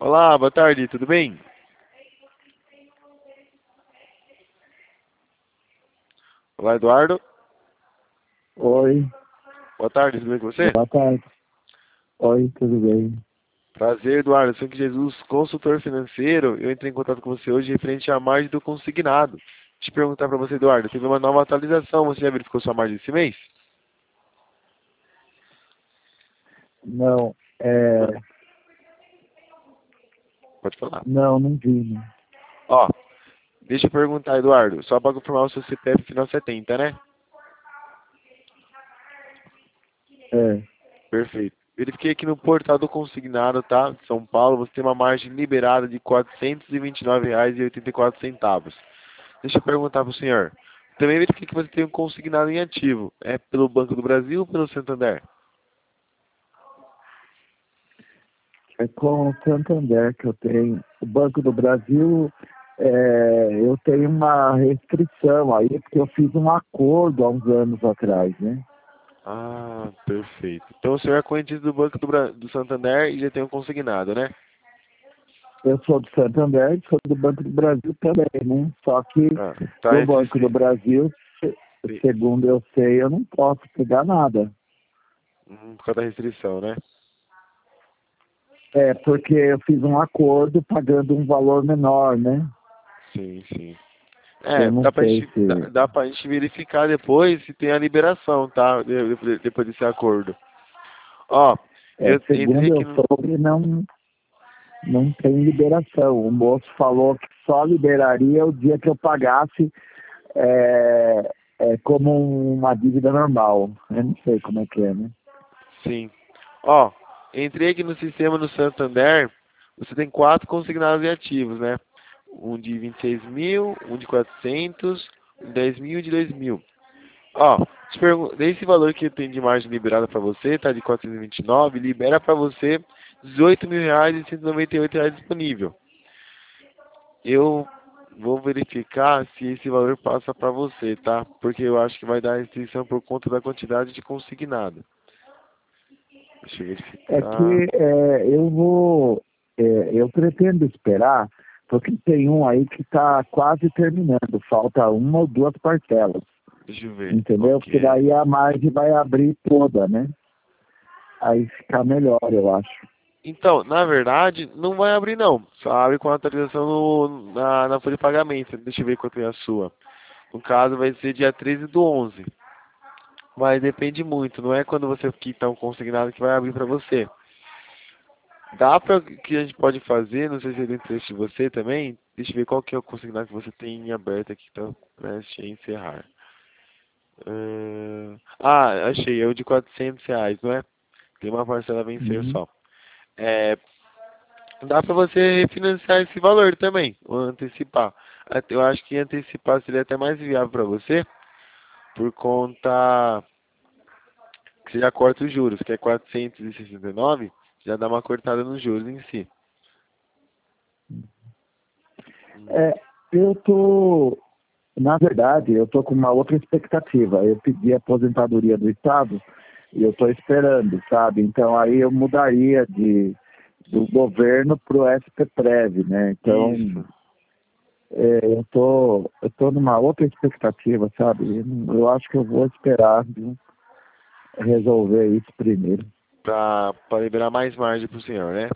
Olá, boa tarde, tudo bem? Olá, Eduardo. Oi, Boa tarde, tudo bem com você? boa tarde. Oi, tudo bem? Prazer, Eduardo. Sou que Jesus, consultor financeiro. Eu entrei em contato com você hoje referente à margem do consignado. Deixa eu perguntar para você, Eduardo. Teve uma nova atualização. Você já verificou sua margem esse mês? Não, Não. Pode falar. não vi, não. Ó, deixa eu perguntar, Eduardo. Só para confirmar o seu CPF final 70, né? É, Perfeito. Verifiquei aqui no portal do consignado, tá? De São Paulo, você tem uma margem liberada de R$ 429,84. Deixa eu perguntar para o senhor. Também verifiquei que você tem um consignado em ativo. É pelo Banco do Brasil ou pelo Santander? é com o Santander que eu tenho. O Banco do Brasil, eu tenho uma restrição aí, porque eu fiz um acordo há uns anos atrás, né? Ah, perfeito. Então o senhor é cliente do Banco do Santander e já tem um consignado, né? Eu sou do Santander e sou do Banco do Brasil também, né? Só que Ah, tá do entre Banco do Brasil, segundo eu sei, eu não posso pegar nada. por causa da restrição, né? É, porque eu fiz um acordo pagando um valor menor, né? Sim, sim. Eu É, não dá pra sei gente, se dá pra gente verificar depois se tem a liberação, tá? Depois desse acordo. Ó, eu entrei segundo aqui eu no... soube, não tem liberação. O moço falou que só liberaria o dia que eu pagasse como uma dívida normal. Eu não sei como é que é, né? Sim. Ó, entrei aqui no sistema do Santander, você tem 4 consignados e ativos, né? Um de 26 mil, um de 400, um de 10 mil e de 2 mil. Ó, desse valor que tem de margem liberada para você, tá de 429, libera para você R$ 18.000 e R$ 198 disponível. Eu vou verificar se esse valor passa para você, tá? Porque eu acho que vai dar restrição por conta da quantidade de consignado. Deixa eu É verificar. que eu pretendo esperar, porque tem um aí que está quase terminando, falta uma ou duas parcelas, Deixa eu ver. entendeu? Porque Ok. daí a margem vai abrir toda, né? Aí fica melhor, eu acho. Então, na verdade, não vai abrir não. Só abre com a atualização na folha de pagamento. Deixa eu ver quanto é a sua. No caso, vai ser dia 13 do 11. Mas depende muito. Não é quando você quita um consignado que vai abrir para você. Dá para que a gente pode fazer, não sei se é do interesse de você também. Deixa eu ver qual que é o consignado que você tem em aberto aqui, tá prestes a encerrar. Achei, é o de R$ 400, não é? Tem uma parcela a vencer Uhum. só. É, dá para você refinanciar esse valor também, ou antecipar. Eu acho que antecipar seria até mais viável para você, por conta que você já corta os juros, que é 469, já dá uma cortada nos juros em si. É, eu tô, na verdade, eu tô com uma outra expectativa. Eu pedi a aposentadoria do Estado e eu tô esperando, sabe? Então aí eu mudaria do governo para o SPPrev, né? Então Isso. eu tô numa outra expectativa, sabe? Eu acho que eu vou esperar, viu, resolver isso primeiro. Para liberar mais margem pro senhor, né?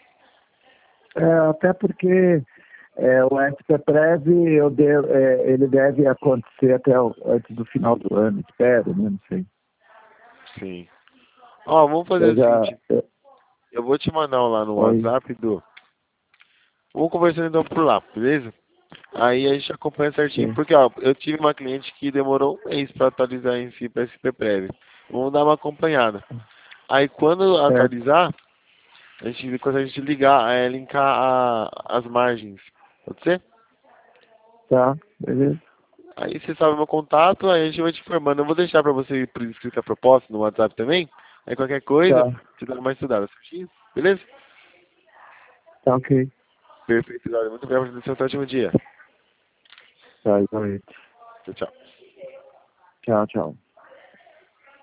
Até porque o SPPrev ele deve acontecer antes do final do ano, espero, né? Não sei. Sim. Ó, vamos fazer Eu o já. seguinte, eu vou te mandar um lá no Oi. WhatsApp do. Vamos conversando então por lá, beleza? Aí a gente acompanha certinho, Sim. porque ó, eu tive uma cliente que demorou um mês para atualizar em si para SP Prévio. Vamos dar uma acompanhada. Aí quando Certo. atualizar, a gente consegue ligar, linkar as margens. Pode ser? Tá, beleza. Aí você sabe o meu contato, aí a gente vai te informando. Eu vou deixar para você ir por escrito a proposta no WhatsApp também. Aí qualquer coisa, Tá, você dá uma estudada, certinho? Beleza? tá ok. Perfeito, Eduardo. Muito obrigado por atenção. Até o último dia. Tá, igualmente. Tchau, tchau. Tchau, tchau.